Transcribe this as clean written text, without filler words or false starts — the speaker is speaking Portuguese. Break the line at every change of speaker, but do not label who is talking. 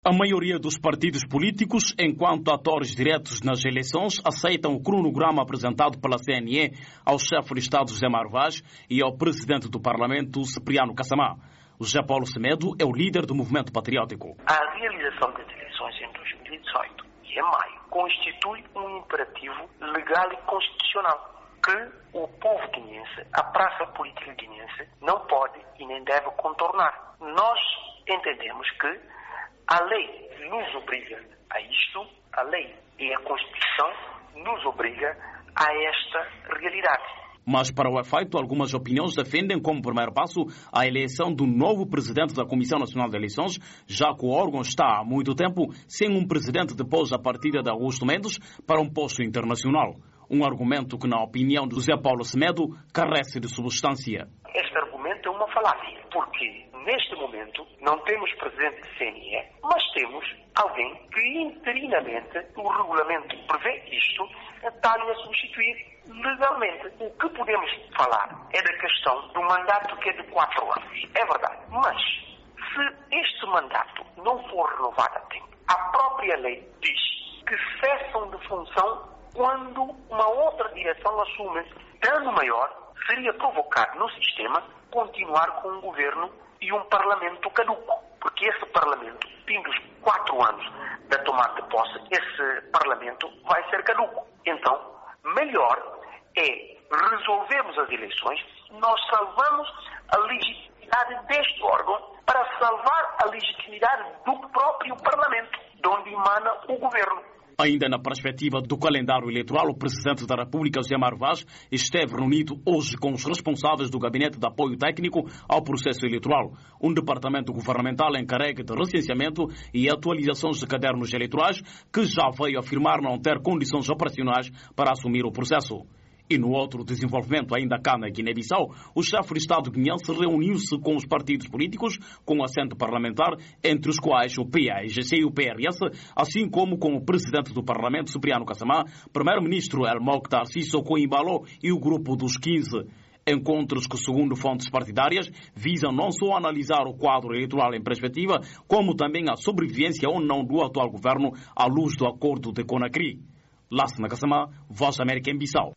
A maioria dos partidos políticos, enquanto atores diretos nas eleições, aceitam o cronograma apresentado pela CNE ao chefe de Estado José Mário Vaz e ao presidente do Parlamento Cipriano Kassamá. O José Paulo Semedo é o líder do movimento patriótico.
A realização das eleições em 2018 e em maio constitui um imperativo legal e constitucional que o povo guineense, a praça política guineense, não pode e nem deve contornar. Nós entendemos que a lei nos obriga a isto, a lei e a Constituição nos obriga a esta realidade.
Mas, para o efeito, algumas opiniões defendem como primeiro passo a eleição do novo presidente da Comissão Nacional de Eleições, já que o órgão está há muito tempo sem um presidente depois da partida de Augusto Mendes para um posto internacional. Um argumento que, na opinião de José Paulo Semedo, carece de substância.
Este argumento é uma falácia, porque neste momento não temos presidente de CNE, mas temos alguém que interinamente, o regulamento prevê isto, está-lhe a substituir legalmente. O que podemos falar é da questão do mandato que é de 4 anos. É verdade. Mas, se este mandato não for renovado a tempo, a própria lei diz que cessam de função quando uma outra direção assume. Dano maior seria provocar no sistema continuar com um governo e um parlamento caduco. Porque esse parlamento, vindo os 4 anos da tomada de posse, esse parlamento vai ser caduco. Então, melhor é resolvermos as eleições, nós salvamos a legitimidade deste órgão para salvar a legitimidade do próprio parlamento, de onde emana o governo.
Ainda na perspectiva do calendário eleitoral, o Presidente da República, José Mário Vaz, esteve reunido hoje com os responsáveis do Gabinete de Apoio Técnico ao Processo Eleitoral, um departamento governamental encarregue de recenseamento e atualizações de cadernos eleitorais, que já veio afirmar não ter condições operacionais para assumir o processo. E no outro desenvolvimento, ainda cá na Guiné-Bissau, o chefe de Estado guineense reuniu-se com os partidos políticos com assento parlamentar, entre os quais o PAIGC e o PRS, assim como com o presidente do Parlamento, Cipriano Kassamá, primeiro-ministro El Mokhtar Sissoko Embalo e o grupo dos 15. Encontros que, segundo fontes partidárias, visam não só analisar o quadro eleitoral em perspectiva, como também a sobrevivência ou não do atual governo à luz do acordo de Conakry. Lassana Kassamá, Voz da América em Bissau.